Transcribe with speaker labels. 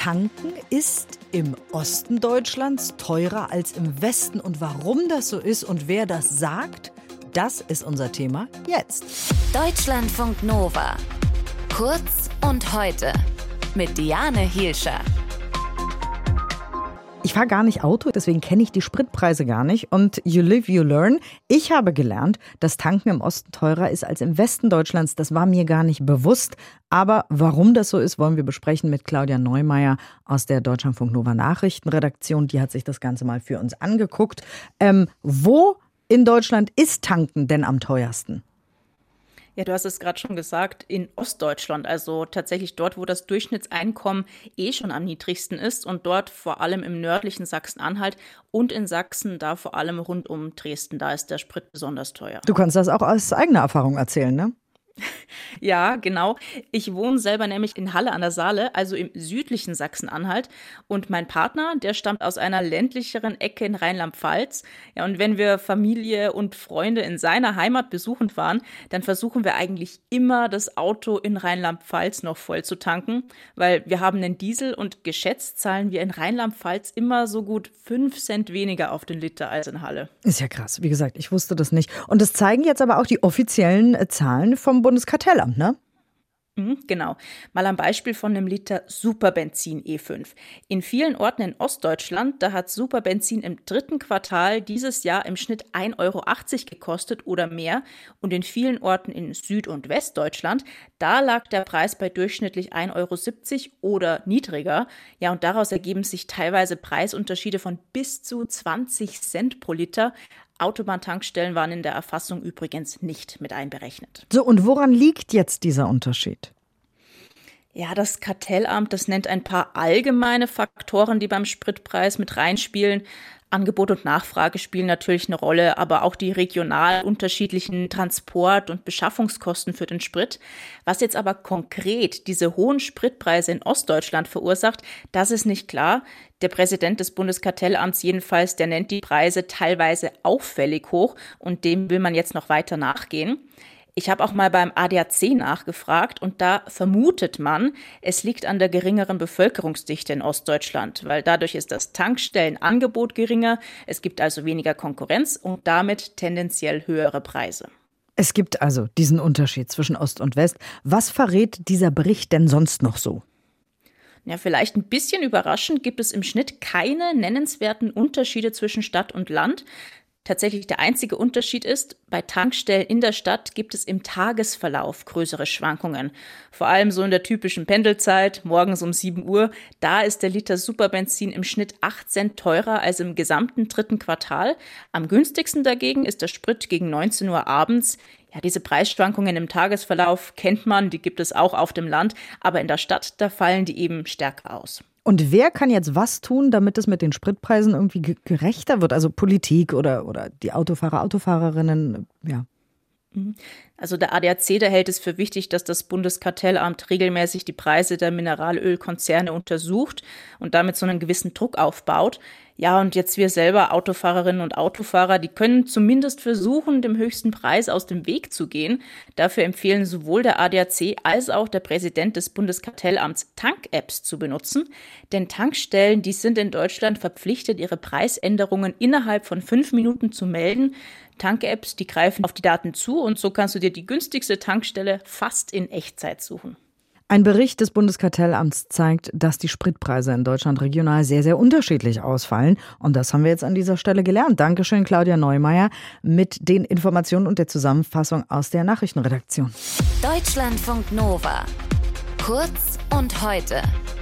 Speaker 1: Tanken ist im Osten Deutschlands teurer als im Westen. Und warum das so ist und wer das sagt, das ist unser Thema jetzt.
Speaker 2: Deutschlandfunk Nova. Kurz und heute mit Diane Hielscher.
Speaker 1: Ich fahre gar nicht Auto, deswegen kenne ich die Spritpreise gar nicht. Und you live, you learn. Ich habe gelernt, dass Tanken im Osten teurer ist als im Westen Deutschlands. Das war mir gar nicht bewusst. Aber warum das so ist, wollen wir besprechen mit Claudia Neumeier aus der Deutschlandfunk Nova Nachrichtenredaktion. Die hat sich das Ganze mal für uns angeguckt. Wo in Deutschland ist Tanken denn am teuersten?
Speaker 3: Ja, du hast es gerade schon gesagt, in Ostdeutschland, also tatsächlich dort, wo das Durchschnittseinkommen schon am niedrigsten ist und dort vor allem im nördlichen Sachsen-Anhalt und in Sachsen, da vor allem rund um Dresden, da ist der Sprit besonders teuer.
Speaker 1: Du kannst das auch aus eigener Erfahrung erzählen, ne?
Speaker 3: Ja, genau. Ich wohne selber nämlich in Halle an der Saale, also im südlichen Sachsen-Anhalt. Und mein Partner, der stammt aus einer ländlicheren Ecke in Rheinland-Pfalz. Ja, und wenn wir Familie und Freunde in seiner Heimat besuchen fahren, dann versuchen wir eigentlich immer, das Auto in Rheinland-Pfalz noch voll zu tanken, weil wir haben einen Diesel und geschätzt zahlen wir in Rheinland-Pfalz immer so gut 5 Cent weniger auf den Liter als in Halle.
Speaker 1: Ist ja krass. Wie gesagt, ich wusste das nicht. Und das zeigen jetzt aber auch die offiziellen Zahlen vom Bundeskartellamt, ne?
Speaker 3: Genau. Mal am Beispiel von einem Liter Superbenzin E5. In vielen Orten in Ostdeutschland, da hat Superbenzin im 3. Quartal dieses Jahr im Schnitt 1,80 Euro gekostet oder mehr. Und in vielen Orten in Süd- und Westdeutschland, da lag der Preis bei durchschnittlich 1,70 Euro oder niedriger. Ja, und daraus ergeben sich teilweise Preisunterschiede von bis zu 20 Cent pro Liter. Autobahntankstellen waren in der Erfassung übrigens nicht mit einberechnet.
Speaker 1: So, und woran liegt jetzt dieser Unterschied?
Speaker 3: Ja, das Kartellamt, das nennt ein paar allgemeine Faktoren, die beim Spritpreis mit reinspielen. Angebot und Nachfrage spielen natürlich eine Rolle, aber auch die regional unterschiedlichen Transport- und Beschaffungskosten für den Sprit. Was jetzt aber konkret diese hohen Spritpreise in Ostdeutschland verursacht, das ist nicht klar. Der Präsident des Bundeskartellamts jedenfalls, der nennt die Preise teilweise auffällig hoch und dem will man jetzt noch weiter nachgehen. Ich habe auch mal beim ADAC nachgefragt und da vermutet man, es liegt an der geringeren Bevölkerungsdichte in Ostdeutschland, weil dadurch ist das Tankstellenangebot geringer, es gibt also weniger Konkurrenz und damit tendenziell höhere Preise.
Speaker 1: Es gibt also diesen Unterschied zwischen Ost und West. Was verrät dieser Bericht denn sonst noch so?
Speaker 3: Ja, vielleicht ein bisschen überraschend gibt es im Schnitt keine nennenswerten Unterschiede zwischen Stadt und Land. Tatsächlich der einzige Unterschied ist, bei Tankstellen in der Stadt gibt es im Tagesverlauf größere Schwankungen. Vor allem so in der typischen Pendelzeit, morgens um 7 Uhr, da ist der Liter Superbenzin im Schnitt 8 Cent teurer als im gesamten 3. Quartal. Am günstigsten dagegen ist der Sprit gegen 19 Uhr abends. Ja, diese Preisschwankungen im Tagesverlauf kennt man, die gibt es auch auf dem Land, aber in der Stadt, da fallen die eben stärker aus.
Speaker 1: Und wer kann jetzt was tun, damit es mit den Spritpreisen irgendwie gerechter wird? Also Politik oder die Autofahrer, Autofahrerinnen, ja.
Speaker 3: Also der ADAC, der hält es für wichtig, dass das Bundeskartellamt regelmäßig die Preise der Mineralölkonzerne untersucht und damit so einen gewissen Druck aufbaut. Ja, und jetzt wir selber, Autofahrerinnen und Autofahrer, die können zumindest versuchen, dem höchsten Preis aus dem Weg zu gehen. Dafür empfehlen sowohl der ADAC als auch der Präsident des Bundeskartellamts Tank-Apps zu benutzen. Denn Tankstellen, die sind in Deutschland verpflichtet, ihre Preisänderungen innerhalb von 5 Minuten zu melden. Tank-Apps, die greifen auf die Daten zu und so kannst du dir die günstigste Tankstelle fast in Echtzeit suchen.
Speaker 1: Ein Bericht des Bundeskartellamts zeigt, dass die Spritpreise in Deutschland regional sehr, sehr unterschiedlich ausfallen. Und das haben wir jetzt an dieser Stelle gelernt. Dankeschön, Claudia Neumeier, mit den Informationen und der Zusammenfassung aus der Nachrichtenredaktion.
Speaker 2: Deutschlandfunk Nova. Kurz und heute.